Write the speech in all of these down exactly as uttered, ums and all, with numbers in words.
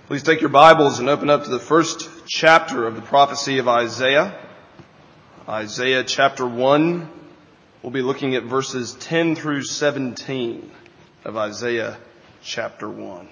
Please take your Bibles and open up to the first chapter of the prophecy of Isaiah. Isaiah chapter one. We'll be looking at verses ten through seventeen of Isaiah chapter one.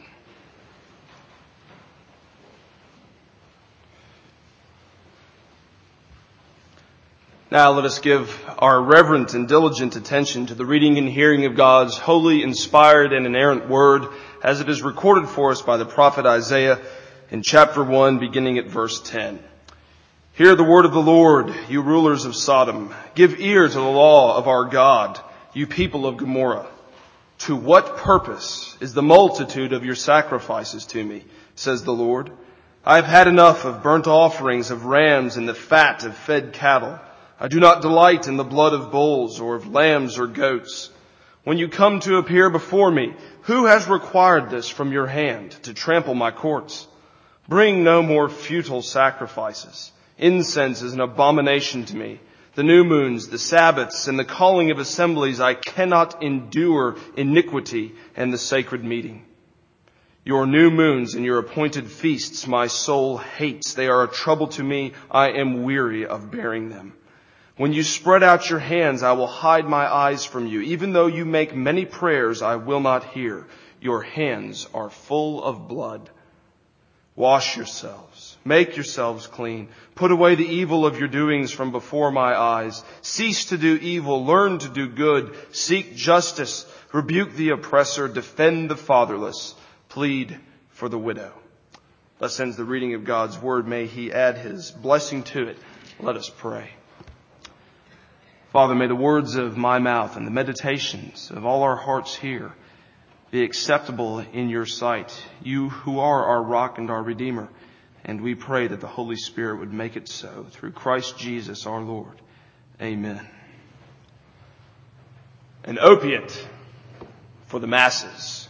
Now let us give our reverent and diligent attention to the reading and hearing of God's holy, inspired, and inerrant word as it is recorded for us by the prophet Isaiah in chapter one, beginning at verse ten. Hear the word of the Lord, you rulers of Sodom. Give ear to the law of our God, you people of Gomorrah. To what purpose is the multitude of your sacrifices to me, says the Lord? I have had enough of burnt offerings of rams and the fat of fed cattle. I do not delight in the blood of bulls or of lambs or goats. When you come to appear before me, who has required this from your hand to trample my courts? Bring no more futile sacrifices. Incense is an abomination to me. The new moons, the Sabbaths, and the calling of assemblies, I cannot endure iniquity and the sacred meeting. Your new moons and your appointed feasts my soul hates. They are a trouble to me. I am weary of bearing them. When you spread out your hands, I will hide my eyes from you. Even though you make many prayers, I will not hear. Your hands are full of blood. Wash yourselves. Make yourselves clean. Put away the evil of your doings from before my eyes. Cease to do evil. Learn to do good. Seek justice. Rebuke the oppressor. Defend the fatherless. Plead for the widow. Thus ends the reading of God's word. May He add His blessing to it. Let us pray. Father, may the words of my mouth and the meditations of all our hearts here be acceptable in your sight, you who are our rock and our Redeemer. And we pray that the Holy Spirit would make it so through Christ Jesus our Lord. Amen. An opiate for the masses.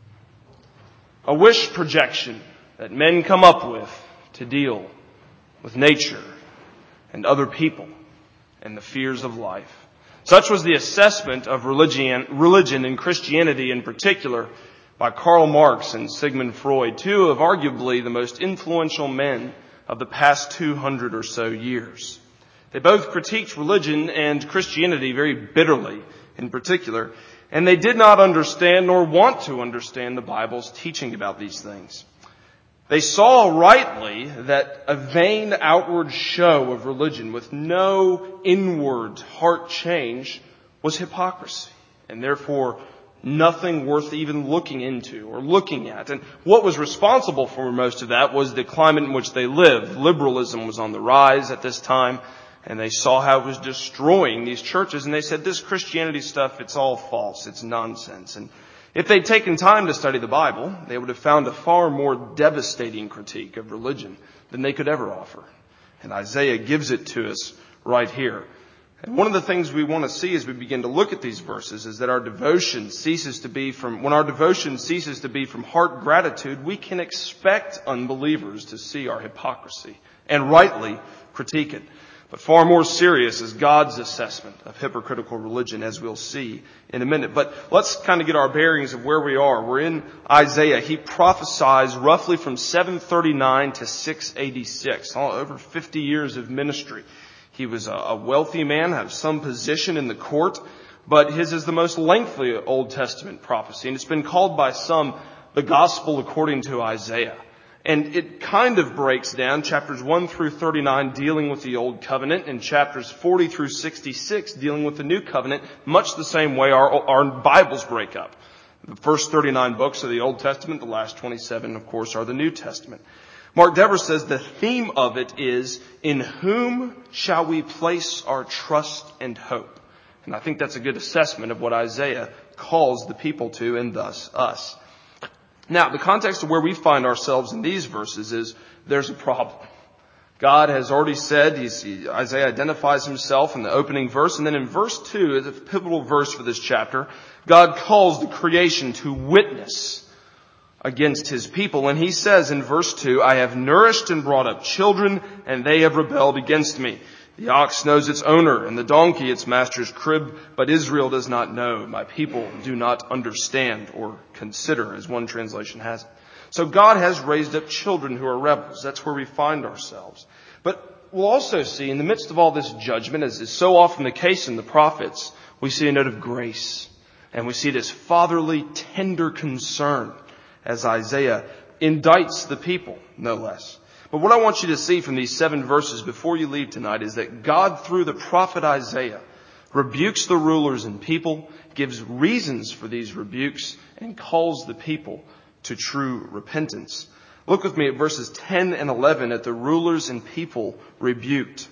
A wish projection that men come up with to deal with nature and other people and the fears of life. Such was the assessment of religion, religion and Christianity in particular by Karl Marx and Sigmund Freud, two of arguably the most influential men of the past two hundred or so years. They both critiqued religion and Christianity very bitterly in particular, and they did not understand nor want to understand the Bible's teaching about these things. They saw rightly that a vain outward show of religion with no inward heart change was hypocrisy, and therefore nothing worth even looking into or looking at. And what was responsible for most of that was the climate in which they lived. Liberalism was on the rise at this time, and they saw how it was destroying these churches, and they said, this Christianity stuff, it's all false, it's nonsense. And if they'd taken time to study the Bible, they would have found a far more devastating critique of religion than they could ever offer. And Isaiah gives it to us right here. And one of the things we want to see as we begin to look at these verses is that our devotion ceases to be from, when our devotion ceases to be from heart gratitude, we can expect unbelievers to see our hypocrisy and rightly critique it. But far more serious is God's assessment of hypocritical religion, as we'll see in a minute. But let's kind of get our bearings of where we are. We're in Isaiah. He prophesies roughly from seven thirty-nine to six eighty-six, all over fifty years of ministry. He was a wealthy man, had some position in the court, but his is the most lengthy Old Testament prophecy. And it's been called by some the gospel according to Isaiah. And it kind of breaks down chapters one through thirty-nine dealing with the Old Covenant and chapters forty through sixty-six dealing with the New Covenant, much the same way our, our Bibles break up. The first thirty-nine books are the Old Testament, the last twenty-seven, of course, are the New Testament. Mark Dever says the theme of it is, in whom shall we place our trust and hope? And I think that's a good assessment of what Isaiah calls the people to, and thus us. Now, the context of where we find ourselves in these verses is there's a problem. God has already said, he's, he, Isaiah identifies himself in the opening verse, and then in verse two, is a pivotal verse for this chapter, God calls the creation to witness against his people. And he says in verse two, I have nourished and brought up children, and they have rebelled against me. The ox knows its owner, and the donkey its master's crib, but Israel does not know. My people do not understand or consider, as one translation has it. So God has raised up children who are rebels. That's where we find ourselves. But we'll also see in the midst of all this judgment, as is so often the case in the prophets, we see a note of grace. And we see this fatherly, tender concern as Isaiah indicts the people, no less. But what I want you to see from these seven verses before you leave tonight is that God, through the prophet Isaiah, rebukes the rulers and people, gives reasons for these rebukes, and calls the people to true repentance. Look with me at verses ten and eleven at the rulers and people rebuked.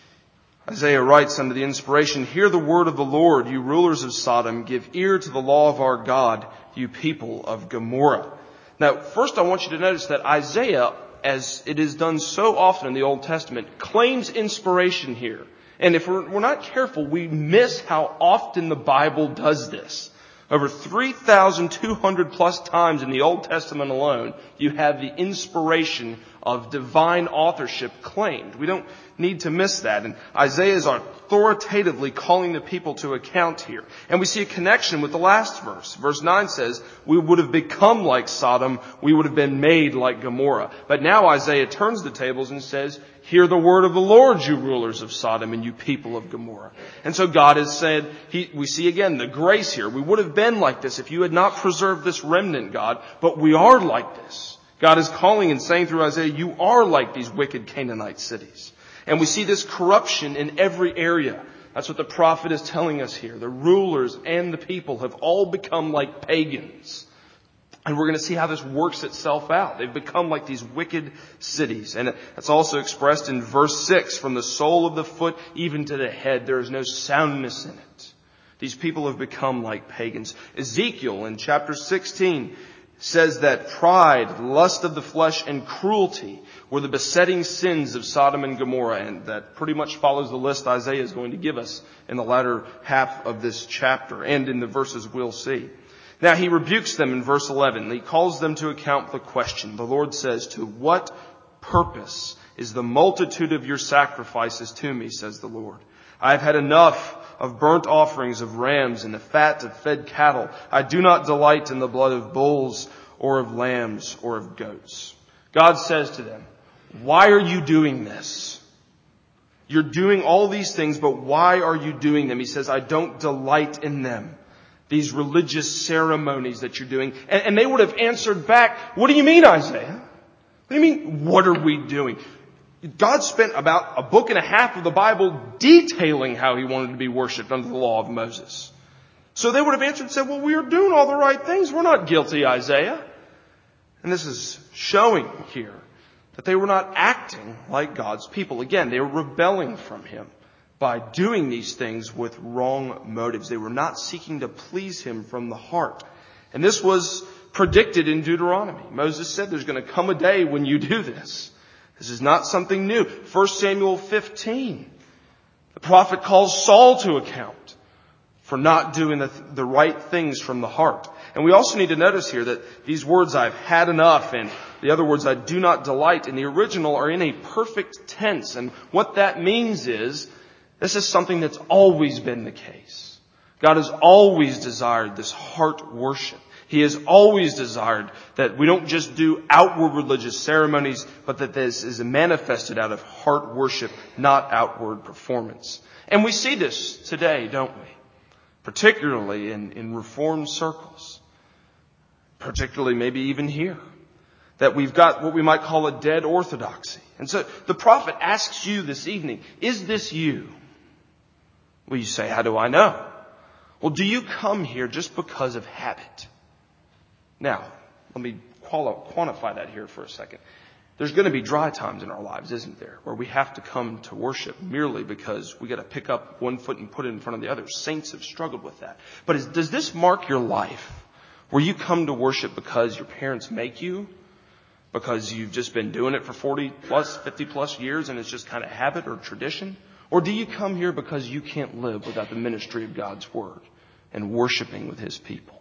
Isaiah writes under the inspiration, "Hear the word of the Lord, you rulers of Sodom. Give ear to the law of our God, you people of Gomorrah." Now, first I want you to notice that Isaiah, as it is done so often in the Old Testament, claims inspiration here. And if we're, we're not careful, we miss how often the Bible does this. Over three thousand two hundred plus times in the Old Testament alone, you have the inspiration of divine authorship claimed. We don't need to miss that. And Isaiah is authoritatively calling the people to account here. And we see a connection with the last verse. Verse nine says, "We would have become like Sodom. We would have been made like Gomorrah." But now Isaiah turns the tables and says, "Hear the word of the Lord, you rulers of Sodom and you people of Gomorrah." And so God has said, he, we see again the grace here. We would have been like this if you had not preserved this remnant, God, but we are like this. God is calling and saying through Isaiah, you are like these wicked Canaanite cities. And we see this corruption in every area. That's what the prophet is telling us here. The rulers and the people have all become like pagans. And we're going to see how this works itself out. They've become like these wicked cities. And that's also expressed in verse six. From the sole of the foot even to the head, there is no soundness in it. These people have become like pagans. Ezekiel in chapter sixteen says that pride, lust of the flesh, and cruelty were the besetting sins of Sodom and Gomorrah. And that pretty much follows the list Isaiah is going to give us in the latter half of this chapter and in the verses we'll see. Now he rebukes them in verse eleven. He calls them to account with a question. The Lord says, "To what purpose is the multitude of your sacrifices to me, says the Lord? I have had enough of burnt offerings of rams and the fat of fed cattle. I do not delight in the blood of bulls or of lambs or of goats." God says to them, why are you doing this? You're doing all these things, but why are you doing them? He says, I don't delight in them. These religious ceremonies that you're doing. And, and they would have answered back, what do you mean, Isaiah? What do you mean, what are we doing? God spent about a book and a half of the Bible detailing how he wanted to be worshipped under the law of Moses. So they would have answered and said, well, we are doing all the right things. We're not guilty, Isaiah. And this is showing here that they were not acting like God's people. Again, they were rebelling from him by doing these things with wrong motives. They were not seeking to please him from the heart. And this was predicted in Deuteronomy. Moses said there's going to come a day when you do this. This is not something new. First Samuel fifteen. The prophet calls Saul to account for not doing the, the right things from the heart. And we also need to notice here that these words, I've had enough, and the other words, I do not delight, in the original are in a perfect tense. And what that means is, this is something that's always been the case. God has always desired this heart worship. He has always desired that we don't just do outward religious ceremonies, but that this is manifested out of heart worship, not outward performance. And we see this today, don't we? Particularly in, in Reformed circles. Particularly maybe even here. That we've got what we might call a dead orthodoxy. And so the prophet asks you this evening, is this you? Well, you say, how do I know? Well, do you come here just because of habit? Now, let me quantify that here for a second. There's going to be dry times in our lives, isn't there? Where we have to come to worship merely because we got to pick up one foot and put it in front of the other. Saints have struggled with that. But is, does this mark your life? Where you come to worship because your parents make you? Because you've just been doing it for forty plus, fifty plus years and it's just kind of habit or tradition? Or do you come here because you can't live without the ministry of God's Word and worshiping with His people?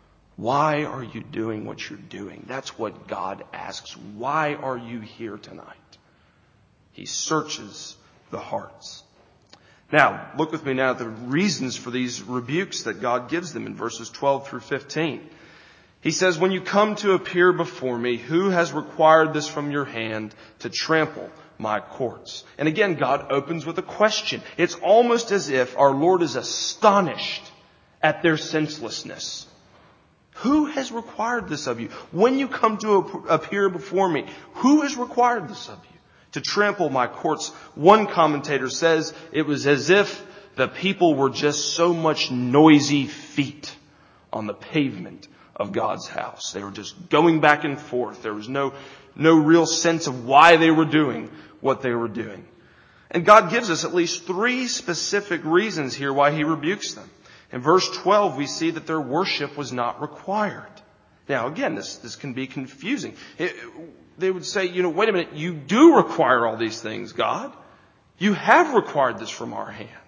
Why are you doing what you're doing? That's what God asks. Why are you here tonight? He searches the hearts. Now, look with me now at the reasons for these rebukes that God gives them in verses twelve through fifteen. He says, when you come to appear before me, who has required this from your hand to trample my courts? And again, God opens with a question. It's almost as if our Lord is astonished at their senselessness. Who has required this of you? When you come to appear before me, who has required this of you? To trample my courts. One commentator says it was as if the people were just so much noisy feet on the pavement of God's house. They were just going back and forth. There was no, no real sense of why they were doing what they were doing. And God gives us at least three specific reasons here why He rebukes them. In verse twelve, we see that their worship was not required. Now, again, this, this can be confusing. It, they would say, you know, wait a minute, you do require all these things, God. You have required this from our hand.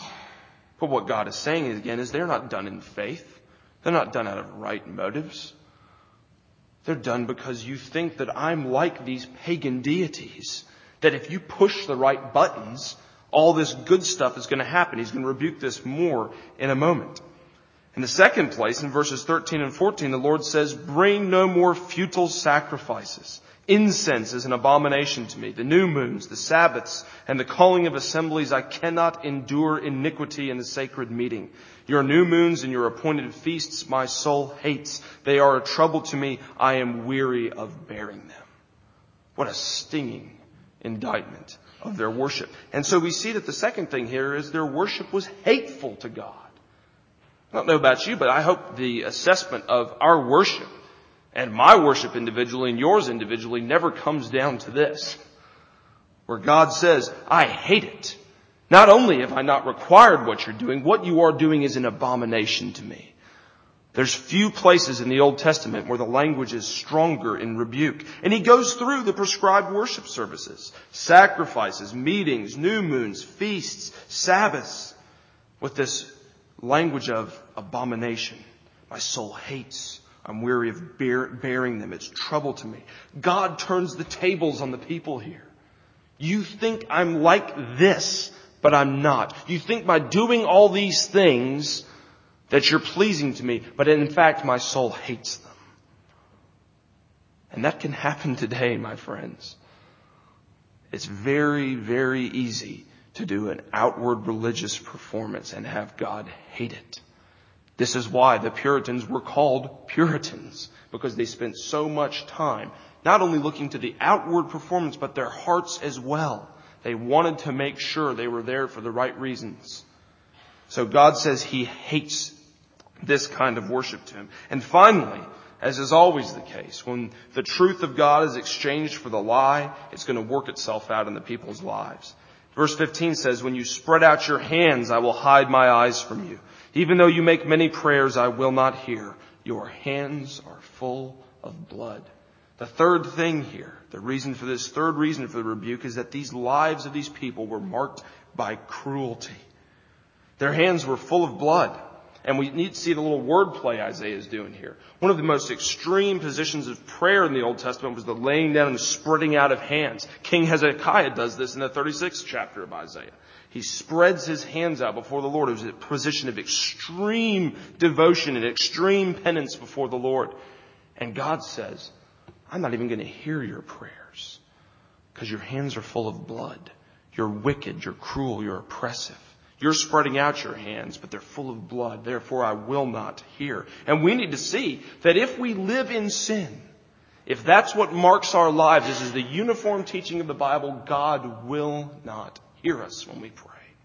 But what God is saying is, again, is they're not done in faith. They're not done out of right motives. They're done because you think that I'm like these pagan deities. That if you push the right buttons, all this good stuff is going to happen. He's going to rebuke this more in a moment. In the second place, in verses thirteen and fourteen, the Lord says, bring no more futile sacrifices. Incense is an abomination to me. The new moons, the Sabbaths, and the calling of assemblies, I cannot endure iniquity in the sacred meeting. Your new moons and your appointed feasts my soul hates. They are a trouble to me. I am weary of bearing them. What a stinging indictment of their worship. And so we see that the second thing here is their worship was hateful to God. I don't know about you, but I hope the assessment of our worship and my worship individually and yours individually never comes down to this, where God says, I hate it. Not only have I not required what you're doing, what you are doing is an abomination to me. There's few places in the Old Testament where the language is stronger in rebuke. And he goes through the prescribed worship services, sacrifices, meetings, new moons, feasts, Sabbaths, with this language of abomination. My soul hates. I'm weary of bear, bearing them. It's trouble to me. God turns the tables on the people here. You think I'm like this, but I'm not. You think by doing all these things that you're pleasing to me, but in fact my soul hates them. And that can happen today, my friends. It's very, very easy to do an outward religious performance and have God hate it. This is why the Puritans were called Puritans, because they spent so much time not only looking to the outward performance, but their hearts as well. They wanted to make sure they were there for the right reasons. So God says He hates this kind of worship to Him. And finally, as is always the case, when the truth of God is exchanged for the lie, it's going to work itself out in the people's lives. Verse fifteen says, when you spread out your hands, I will hide my eyes from you. Even though you make many prayers, I will not hear. Your hands are full of blood. The third thing here, the reason for this third reason for the rebuke is that these lives of these people were marked by cruelty. Their hands were full of blood. And we need to see the little wordplay Isaiah is doing here. One of the most extreme positions of prayer in the Old Testament was the laying down and spreading out of hands. King Hezekiah does this in the thirty-sixth chapter of Isaiah. He spreads his hands out before the Lord. It was a position of extreme devotion and extreme penance before the Lord. And God says, I'm not even going to hear your prayers because your hands are full of blood. You're wicked, you're cruel, you're oppressive. You're spreading out your hands, but they're full of blood. Therefore, I will not hear. And we need to see that if we live in sin, if that's what marks our lives, this is the uniform teaching of the Bible, God will not hear us when we pray.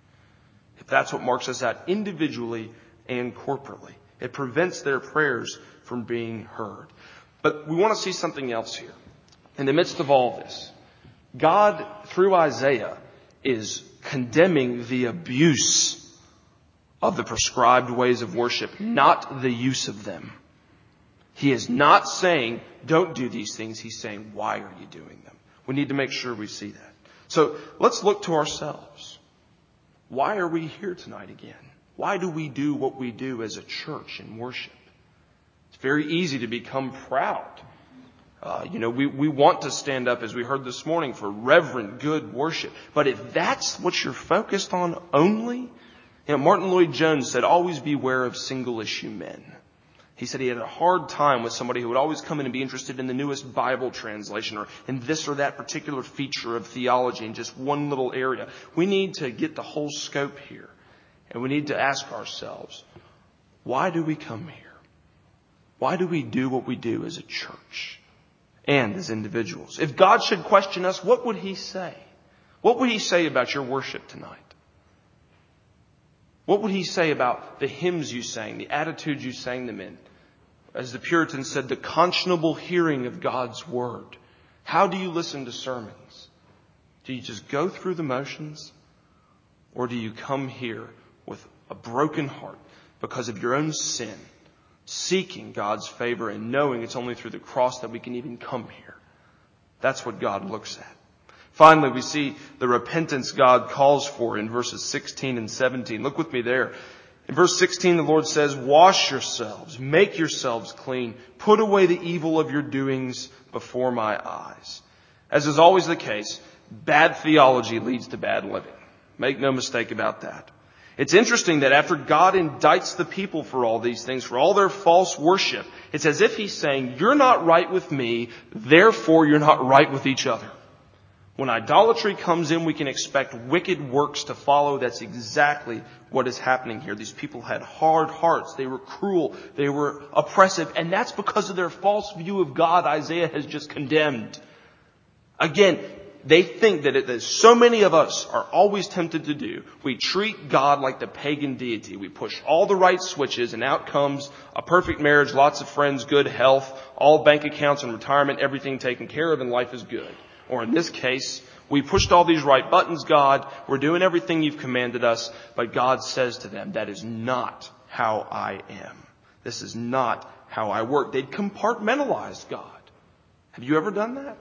If that's what marks us out individually and corporately, it prevents their prayers from being heard. But we want to see something else here. In the midst of all this, God, through Isaiah, is condemning the abuse of the prescribed ways of worship, not the use of them. He is not saying, don't do these things. He's saying, why are you doing them? We need to make sure we see that. So let's look to ourselves. Why are we here tonight again? Why do we do what we do as a church in worship? It's very easy to become proud. Uh, you know, we, we want to stand up, as we heard this morning, for reverent, good worship. But if that's what you're focused on only, you know, Martin Lloyd-Jones said, always beware of single-issue men. He said he had a hard time with somebody who would always come in and be interested in the newest Bible translation or in this or that particular feature of theology in just one little area. We need to get the whole scope here. And we need to ask ourselves, why do we come here? Why do we do what we do as a church and as individuals? If God should question us, what would he say? What would he say about your worship tonight? What would he say about the hymns you sang, the attitudes you sang them in? As the Puritans said, the conscionable hearing of God's word. How do you listen to sermons? Do you just go through the motions? Or do you come here with a broken heart because of your own sin, seeking God's favor and knowing it's only through the cross that we can even come here? That's what God looks at. Finally, we see the repentance God calls for in verses sixteen and seventeen. Look with me there. In verse sixteen, the Lord says, wash yourselves, make yourselves clean, put away the evil of your doings before my eyes. As is always the case, bad theology leads to bad living. Make no mistake about that. It's interesting that after God indicts the people for all these things, for all their false worship, it's as if he's saying, you're not right with me, therefore you're not right with each other. When idolatry comes in, we can expect wicked works to follow. That's exactly what is happening here. These people had hard hearts. They were cruel. They were oppressive. And that's because of their false view of God Isaiah has just condemned. Again, they think that, it, that so many of us are always tempted to do. We treat God like the pagan deity. We push all the right switches and out comes a perfect marriage, lots of friends, good health, all bank accounts and retirement, everything taken care of, and life is good. Or in this case, we pushed all these right buttons, God. We're doing everything you've commanded us. But God says to them, that is not how I am. This is not how I work. They'd compartmentalized God. Have you ever done that?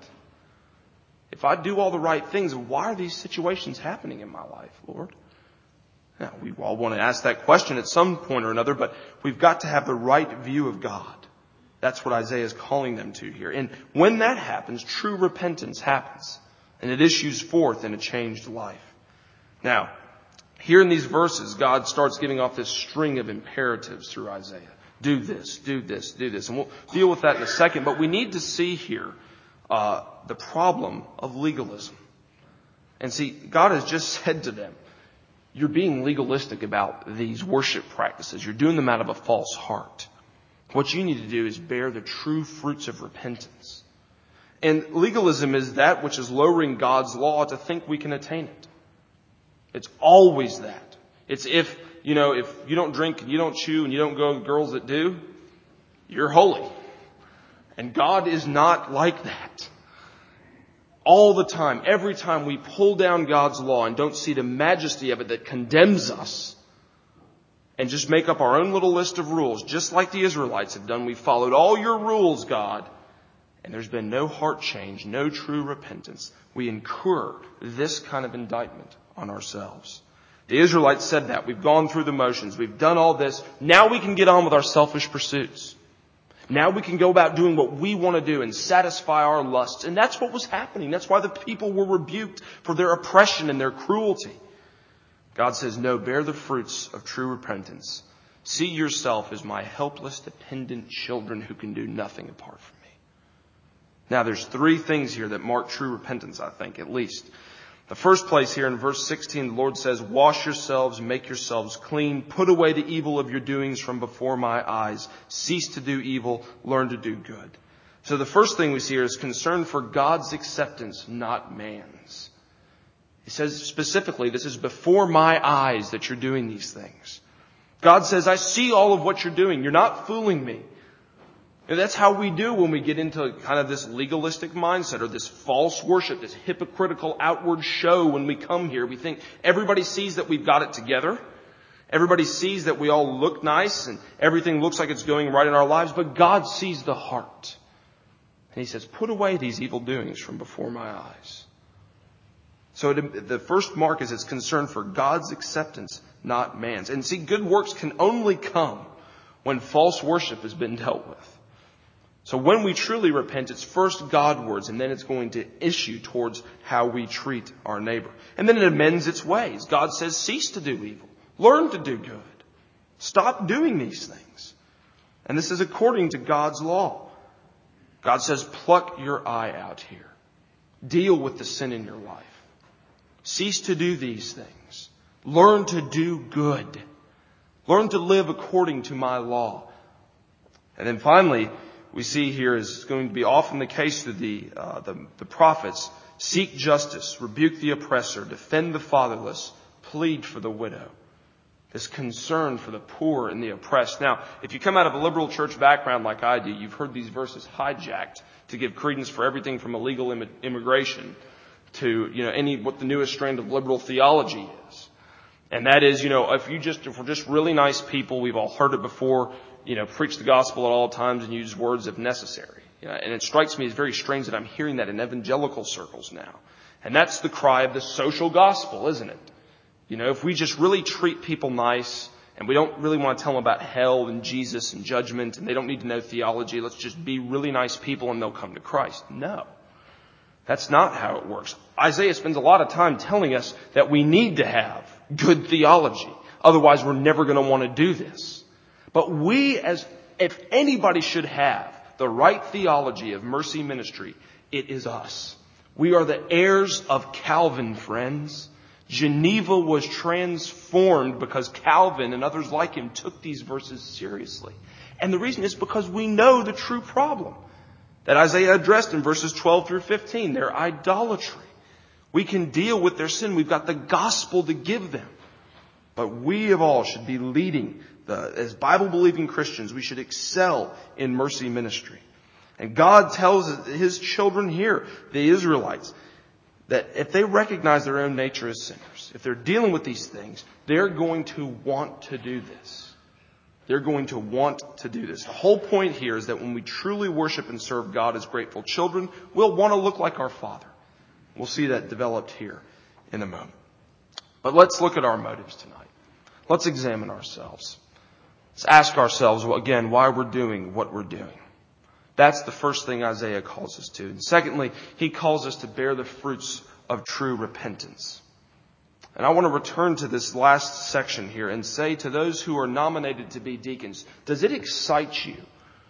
If I do all the right things, why are these situations happening in my life, Lord? Now, we all want to ask that question at some point or another, but we've got to have the right view of God. That's what Isaiah is calling them to here. And when that happens, true repentance happens. And it issues forth in a changed life. Now, here in these verses, God starts giving off this string of imperatives through Isaiah. Do this, do this, do this. And we'll deal with that in a second. But we need to see here uh, the problem of legalism. And see, God has just said to them, you're being legalistic about these worship practices. You're doing them out of a false heart. What you need to do is bear the true fruits of repentance. And legalism is that which is lowering God's law to think we can attain it. It's always that. It's if, you know, if you don't drink and you don't chew and you don't go with girls that do, you're holy. And God is not like that. All the time, every time we pull down God's law and don't see the majesty of it that condemns us, and just make up our own little list of rules, just like the Israelites have done. We followed all your rules, God. And there's been no heart change, no true repentance. We incur this kind of indictment on ourselves. The Israelites said that. We've gone through the motions. We've done all this. Now we can get on with our selfish pursuits. Now we can go about doing what we want to do and satisfy our lusts. And that's what was happening. That's why the people were rebuked for their oppression and their cruelty. God says, no, bear the fruits of true repentance. See yourself as my helpless, dependent children who can do nothing apart from me. Now, there's three things here that mark true repentance, I think, at least. The first place here in verse sixteen, the Lord says, wash yourselves, make yourselves clean, put away the evil of your doings from before my eyes. Cease to do evil, learn to do good. So the first thing we see here is concern for God's acceptance, not man's. He says specifically, this is before my eyes that you're doing these things. God says, I see all of what you're doing. You're not fooling me. And that's how we do when we get into kind of this legalistic mindset or this false worship, this hypocritical outward show when we come here. We think everybody sees that we've got it together. Everybody sees that we all look nice and everything looks like it's going right in our lives. But God sees the heart. And he says, put away these evil doings from before my eyes. So the first mark is it's concern for God's acceptance, not man's. And see, good works can only come when false worship has been dealt with. So when we truly repent, it's first Godwards, and then it's going to issue towards how we treat our neighbor. And then it amends its ways. God says, cease to do evil. Learn to do good. Stop doing these things. And this is according to God's law. God says, pluck your eye out here. Deal with the sin in your life. Cease to do these things. Learn to do good. Learn to live according to my law. And then finally, we see here is going to be often the case through the, uh, the, the prophets. Seek justice, rebuke the oppressor, defend the fatherless, plead for the widow. This concern for the poor and the oppressed. Now, if you come out of a liberal church background like I do, you've heard these verses hijacked to give credence for everything from illegal Im- immigration to, you know, any, what the newest strand of liberal theology is. And that is, you know, if you just, if we're just really nice people, we've all heard it before, you know, preach the gospel at all times and use words if necessary. You know, and it strikes me as very strange that I'm hearing that in evangelical circles now. And that's the cry of the social gospel, isn't it? You know, if we just really treat people nice and we don't really want to tell them about hell and Jesus and judgment and they don't need to know theology, let's just be really nice people and they'll come to Christ. No. That's not how it works. Isaiah spends a lot of time telling us that we need to have good theology. Otherwise, we're never going to want to do this. But we, as if anybody should have the right theology of Mercy Ministry, it is us. We are the heirs of Calvin, friends. Geneva was transformed because Calvin and others like him took these verses seriously. And the reason is because we know the true problem that Isaiah addressed in verses twelve through fifteen, their idolatry. We can deal with their sin. We've got the gospel to give them. But we of all should be leading, the, as Bible-believing Christians, we should excel in mercy ministry. And God tells His children here, the Israelites, that if they recognize their own nature as sinners, if they're dealing with these things, they're going to want to do this. They're going to want to do this. The whole point here is that when we truly worship and serve God as grateful children, we'll want to look like our Father. We'll see that developed here in a moment. But let's look at our motives tonight. Let's examine ourselves. Let's ask ourselves, well, again, why we're doing what we're doing. That's the first thing Isaiah calls us to. And secondly, he calls us to bear the fruits of true repentance. And I want to return to this last section here and say to those who are nominated to be deacons, does it excite you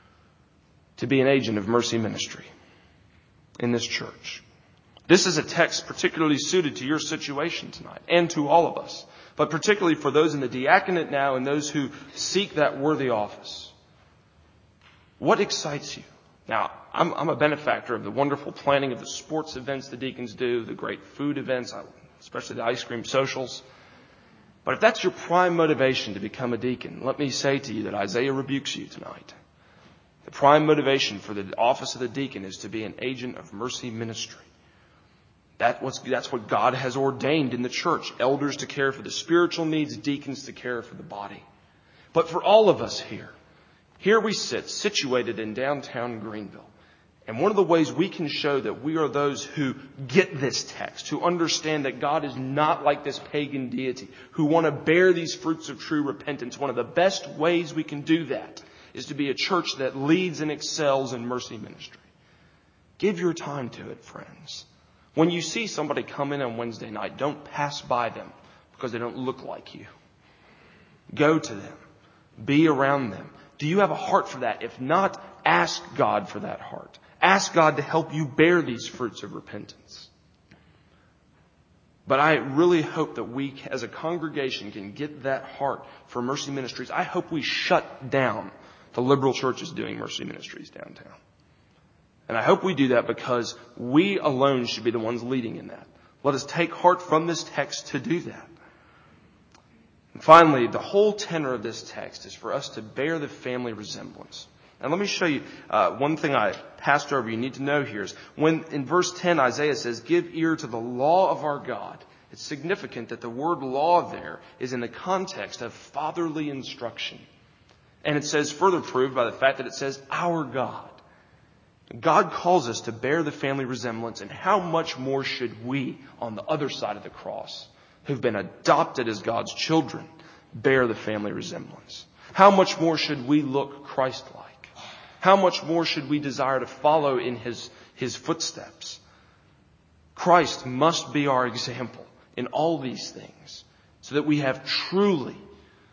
to be an agent of mercy ministry in this church? This is a text particularly suited to your situation tonight and to all of us, but particularly for those in the diaconate now and those who seek that worthy office. What excites you? Now, I'm, I'm a benefactor of the wonderful planning of the sports events the deacons do, the great food events, especially the ice cream socials. But if that's your prime motivation to become a deacon, let me say to you that Isaiah rebukes you tonight. The prime motivation for the office of the deacon is to be an agent of mercy ministry. That was, that's what God has ordained in the church. Elders to care for the spiritual needs, deacons to care for the body. But for all of us here, here we sit, situated in downtown Greenville. And one of the ways we can show that we are those who get this text, who understand that God is not like this pagan deity, who want to bear these fruits of true repentance, one of the best ways we can do that is to be a church that leads and excels in mercy ministry. Give your time to it, friends. When you see somebody come in on Wednesday night, don't pass by them because they don't look like you. Go to them. Be around them. Do you have a heart for that? If not, ask God for that heart. Ask God to help you bear these fruits of repentance. But I really hope that we as a congregation can get that heart for mercy ministries. I hope we shut down the liberal churches doing mercy ministries downtown. And I hope we do that because we alone should be the ones leading in that. Let us take heart from this text to do that. And finally, the whole tenor of this text is for us to bear the family resemblance. And let me show you uh, one thing I passed over you need to know here is when in verse ten Isaiah says, give ear to the law of our God. It's significant that the word law there is in the context of fatherly instruction. And it says further proved by the fact that it says our God. God calls us to bear the family resemblance, and how much more should we, on the other side of the cross, who've been adopted as God's children, bear the family resemblance? How much more should we look Christ-like? How much more should we desire to follow in His, His footsteps? Christ must be our example in all these things, so that we have truly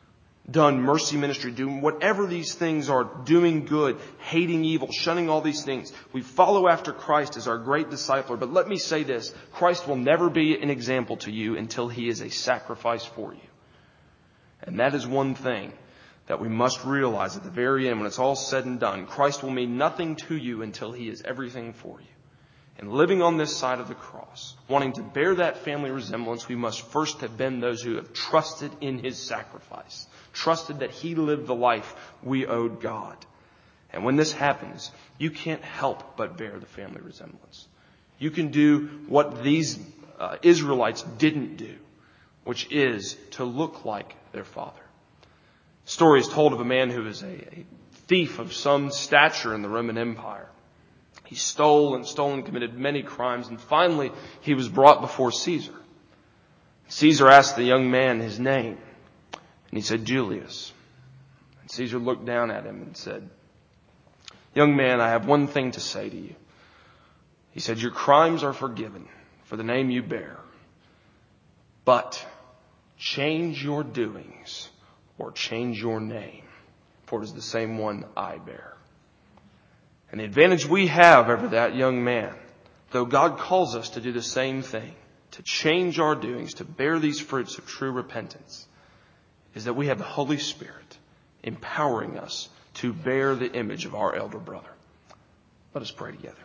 done mercy ministry, doing whatever these things are, doing good, hating evil, shunning all these things. We follow after Christ as our great discipler. But let me say this, Christ will never be an example to you until he is a sacrifice for you. And that is one thing that we must realize at the very end when it's all said and done. Christ will mean nothing to you until he is everything for you. And living on this side of the cross, wanting to bear that family resemblance, we must first have been those who have trusted in his sacrifice, trusted that he lived the life we owed God. And when this happens, you can't help but bear the family resemblance. You can do what these uh, Israelites didn't do, which is to look like their father. Story is told of a man who was a, a thief of some stature in the Roman Empire. He stole and stole and committed many crimes, and finally he was brought before Caesar. Caesar asked the young man his name, and he said, Julius. And Caesar looked down at him and said, young man, I have one thing to say to you. He said, your crimes are forgiven for the name you bear, but change your doings or change your name, for it is the same one I bear. And the advantage we have over that young man, though God calls us to do the same thing, to change our doings, to bear these fruits of true repentance, is that we have the Holy Spirit empowering us to bear the image of our elder brother. Let us pray together.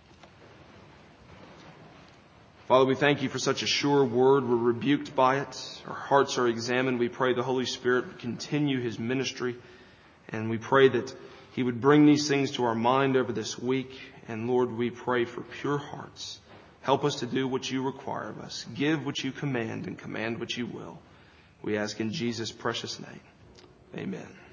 Father, we thank you for such a sure word. We're rebuked by it. Our hearts are examined. We pray the Holy Spirit would continue his ministry. And we pray that he would bring these things to our mind over this week. And Lord, we pray for pure hearts. Help us to do what you require of us. Give what you command and command what you will. We ask in Jesus' precious name. Amen.